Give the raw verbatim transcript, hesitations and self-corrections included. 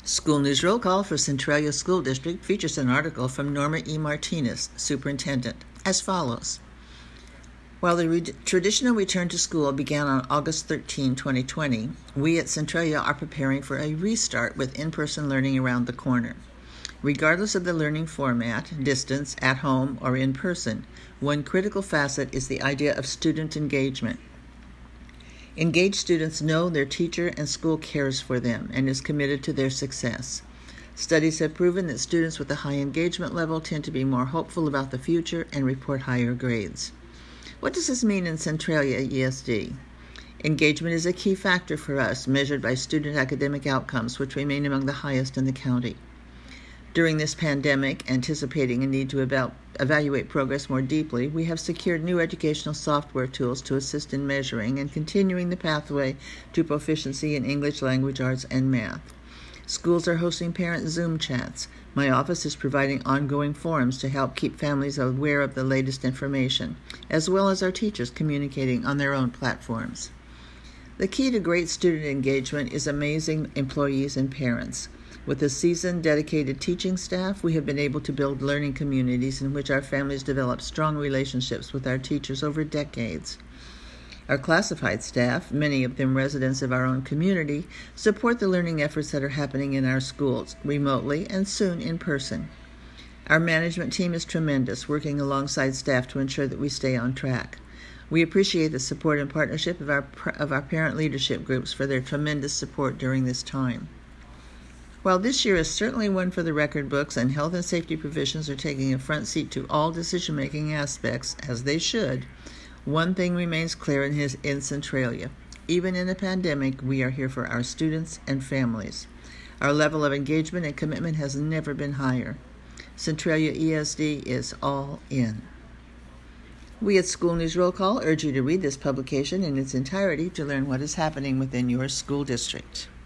School News Roll Call for Centralia School District features an article from Norma E. Martinez, Superintendent, as follows. While the re- traditional return to school began on August thirteenth, twenty twenty, we at Centralia are preparing for a restart with in-person learning around the corner. Regardless of the learning format, distance, at home, or in person, one critical facet is the idea of student engagement. Engaged students know their teacher and school cares for them and is committed to their success. Studies have proven that students with a high engagement level tend to be more hopeful about the future and report higher grades. What does this mean in Centralia E S D? Engagement is a key factor for us, measured by student academic outcomes, which remain among the highest in the county. During this pandemic, anticipating a need to eval- evaluate progress more deeply, we have secured new educational software tools to assist in measuring and continuing the pathway to proficiency in English language arts and math. Schools are hosting parent Zoom chats. My office is providing ongoing forums to help keep families aware of the latest information, as well as our teachers communicating on their own platforms. The key to great student engagement is amazing employees and parents. With a seasoned, dedicated teaching staff, we have been able to build learning communities in which our families develop strong relationships with our teachers over decades. Our classified staff, many of them residents of our own community, support the learning efforts that are happening in our schools, remotely and soon in person. Our management team is tremendous, working alongside staff to ensure that we stay on track. We appreciate the support and partnership of our, of our parent leadership groups for their tremendous support during this time. While this year is certainly one for the record books and health and safety provisions are taking a front seat to all decision-making aspects, as they should, one thing remains clear in, his, in Centralia. Even in a pandemic, we are here for our students and families. Our level of engagement and commitment has never been higher. Centralia E S D is all in. We at School News Roll Call urge you to read this publication in its entirety to learn what is happening within your school district.